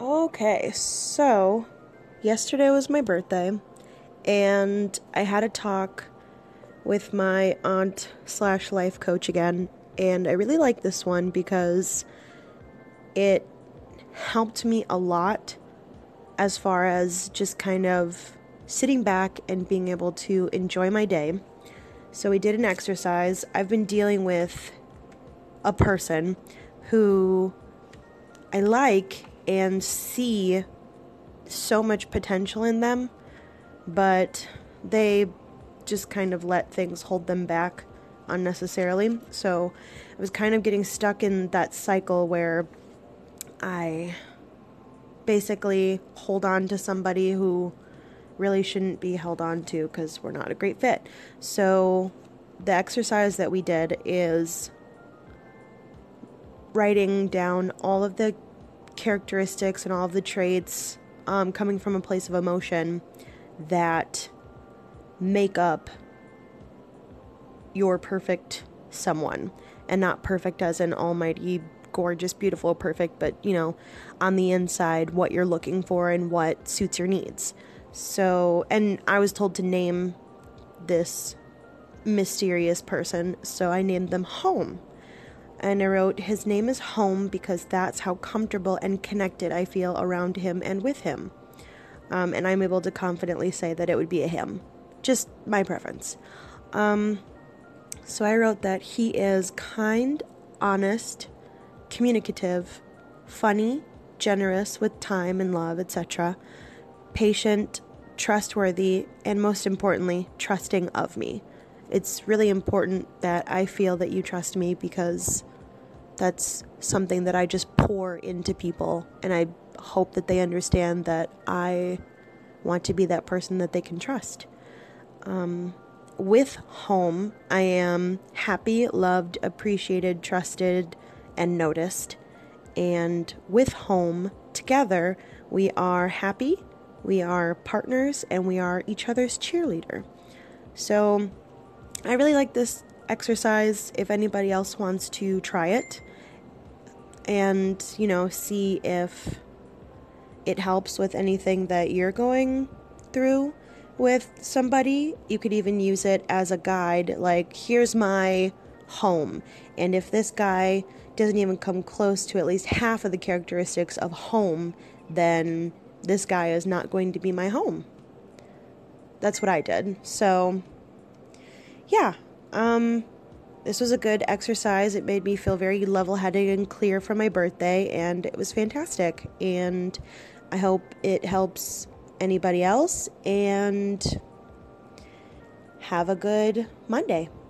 Okay, so yesterday was my birthday, and I had a talk with my aunt slash life coach again, and I really like this one because it helped me a lot as far as just kind of sitting back and being able to enjoy my day. So we did an exercise. I've been dealing with a person who I like and see so much potential in them, but they just kind of let things hold them back unnecessarily. So I was kind of getting stuck in that cycle where I basically hold on to somebody who really shouldn't be held on to because we're not a great fit. So the exercise that we did is writing down all of the characteristics and all of the traits coming from a place of emotion that make up your perfect someone. And not perfect as an almighty, gorgeous, beautiful, perfect, but, on the inside, what you're looking for and what suits your needs. So, and I was told to name this mysterious person, so I named them Home. And I wrote, his name is Home because that's how comfortable and connected I feel around him and with him. And I'm able to confidently say that it would be a him. Just my preference. So I wrote that he is kind, honest, communicative, funny, generous with time and love, etc., patient, trustworthy, and most importantly, trusting of me. It's really important that I feel that you trust me because that's something that I just pour into people, and I hope that they understand that I want to be that person that they can trust. With Home, I am happy, loved, appreciated, trusted, and noticed. And with Home, together, we are happy, we are partners, and we are each other's cheerleader. So I really like this exercise if anybody else wants to try it and, see if it helps with anything that you're going through with somebody. You could even use it as a guide, like, here's my home. And if this guy doesn't even come close to at least half of the characteristics of home, then this guy is not going to be my home. That's what I did. So, yeah. This was a good exercise. It made me feel very level-headed and clear for my birthday, and it was fantastic. And I hope it helps anybody else, and have a good Monday.